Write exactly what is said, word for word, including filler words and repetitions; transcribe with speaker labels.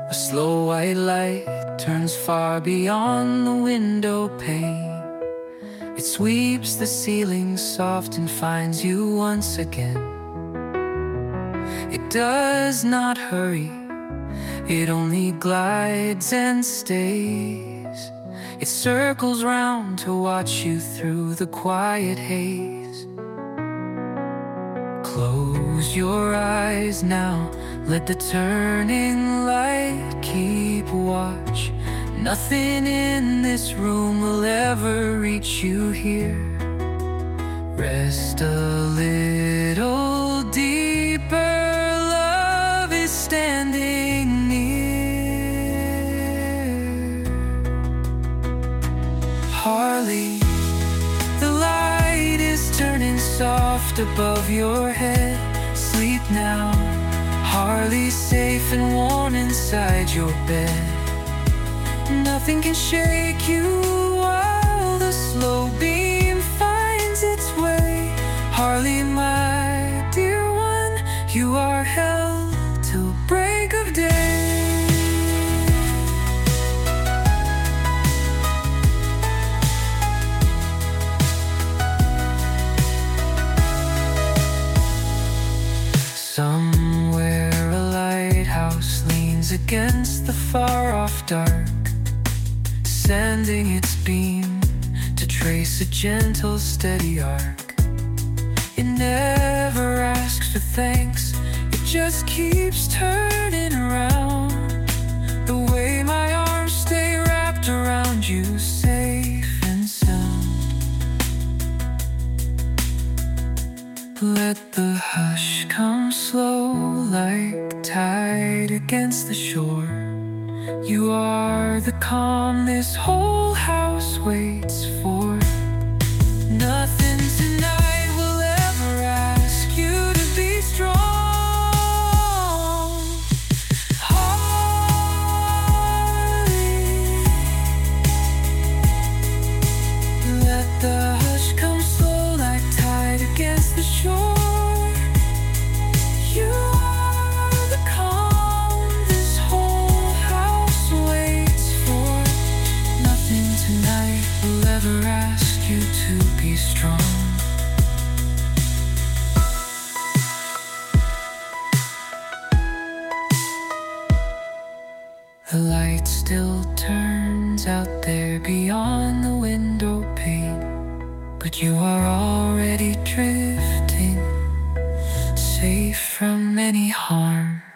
Speaker 1: A slow white light turns far beyond the window pane. It sweeps the ceiling soft and finds you once again. It does not hurry, it only glides and stays. It circles round to watch you through the quiet haze. Close your eyes now, let the turning light keep watch. Nothing in this room will ever reach you here. Rest a little deeper, love is standing near. Harley, the light is turning soft above your head. Sleep now, Harley's safe and warm inside your bed. Nothing can shake you while the slow beam finds its way. Harley, my dear one, you are held till break of day. Somewhere a lighthouse leans against the far-off dark, sending its beam to trace a gentle, steady arc. It never asks for thanks, it just keeps turning around. The way my arms stay wrapped around you, safe and sound. Let the hush come slow like tide against the shore. You are the calm this whole house waits for. Nothing tonight will ever ask you to be strong. Harley, let the hush come slow like tide against the shore. You are the calm this whole house waits for. Nothing tonight will ever ask you to be strong. The light still turns out there beyond the window pane, but you are already drifting, safe from any harm.